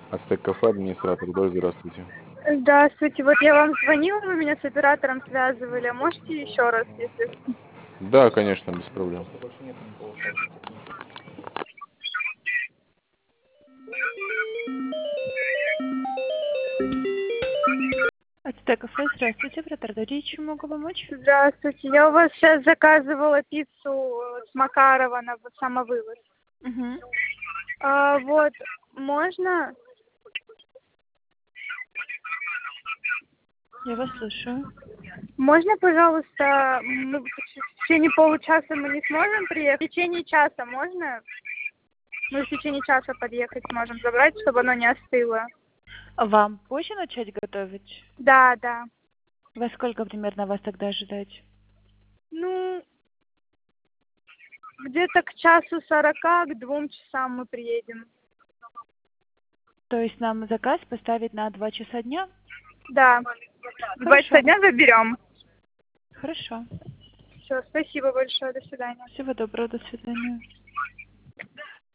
Ацтек кафе, администратор, да, здравствуйте. Здравствуйте, вот я вам звонила, вы меня с оператором связывали, а можете еще раз, если... Да, конечно, без проблем. Ацтек кафе, здравствуйте, оператор Дарья, чем могу помочь? Здравствуйте, я у вас сейчас заказывала пиццу с Макарова на самовывоз. Угу. Вот, можно... Я вас слушаю. Можно, пожалуйста, в течение получаса мы не сможем приехать? В течение часа можно? Мы в течение часа подъехать сможем забрать, чтобы оно не остыло. Вам позже начать готовить? Да, да. Во сколько примерно вас тогда ожидать? Ну, где-то к 1:40, к 2 часам мы приедем. То есть нам заказ поставить на 2 часа дня? Да. В 2 часа Хорошо. дня заберем. Хорошо. Все, спасибо большое, до свидания. Всего доброго, до свидания.